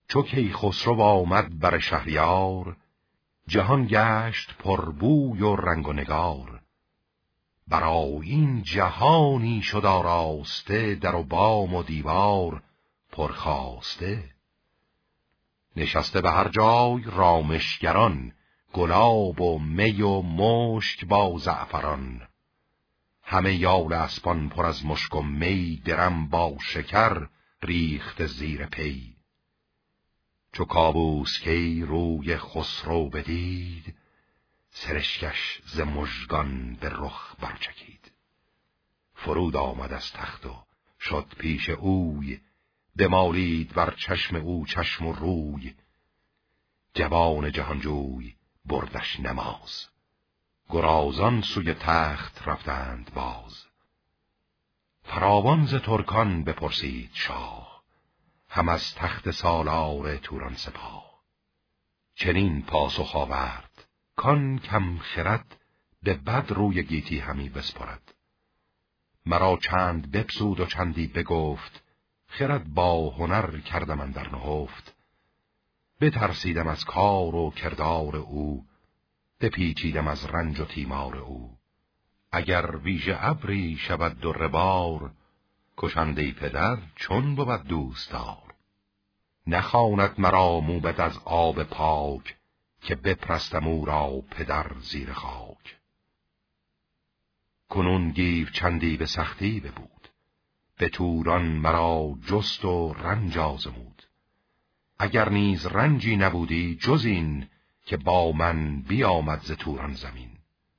چو کیخسرو آمد بر شهریار، جهان گشت پربوی و رنگ و نگار. برای این جهانی شد آراسته، در و بام و دیوار پرخاسته. نشسته به هر جای رامشگران، گلاب و می و مشک با زعفران. همه یال اسپان پر از مشک و می، درم با شکر ریخت زیر پی. چو کاووسکی روی خسرو بدید، سرشکش ز مژگان به رخ برچکید. فرود آمد از تخت و شد پیش اوی، بمالید بر چشم او چشم و روی. جوان جهانجوی بردش نماز، گرازان سوی تخت رفتند باز. فراوان ز ترکان بپرسید شاه، هم از تخت سالار توران سپاه. چنین پاسخ آورد کان کم خرد، به بد روی گیتی همی بسپرد. مرا چند بپسود و چندی بگفت، خرد با هنر کردم اندر نهفت. بترسیدم از کار و کردار او، بپیچیدم از رنج و تیمار او. اگر ویژه ابری شود در بار، کشنده پدر چون بود دوستدار. نخواند مرا موبد از آب پاک، که بپرستم او را پدر زیر خاک. کنون گیو چندی به سختی ببود، به توران مرا جست و رنج آزمود. اگر نیز رنجی نبودی جز این، که با من بیامد ز توران زمین.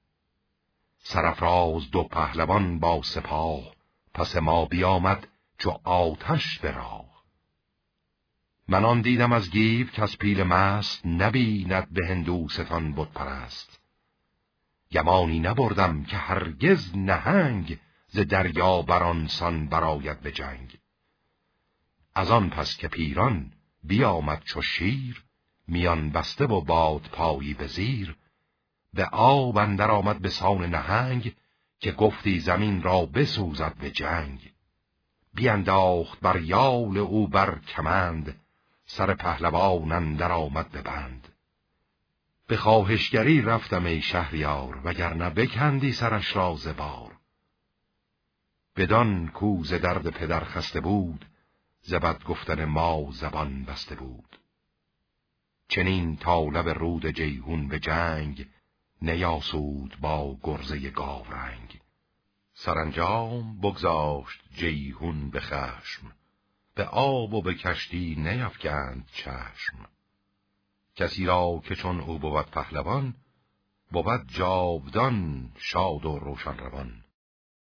سرافراز دو پهلوان با سپاه، پس ما بیامد چو آتش به راه. من آن دیدم از گیو که از پیل مست، نبیند به هندوستان بت پرست. گمانی نبردم که هرگز نهنگ، ز دریا برانسان برآید به جنگ. از آن پس که پیران بیامد چو شیر، میان بسته و باد پایی به زیر. به آب اندر آمد به سان نهنگ، که گفتی زمین را بسوزد به جنگ. بینداخت بر یال او بر کمند، سر پهلوان اندر آمد به بند. به خواهشگری رفتم ای شهریار، وگرنه بکندی سرش را ز بار. بدان کو ز درد پدر خسته بود، ز بد گفتن ما زبان بسته بود. چنین تا لب رود جیحون به جنگ، نیاسود با گرزه گاورنگ. سرانجام بگذاشت جیحون به خشم، به آب و به کشتی نیفکند چشم. کسی را که چون او بود پهلوان، بود جاودان شاد و روشن روان.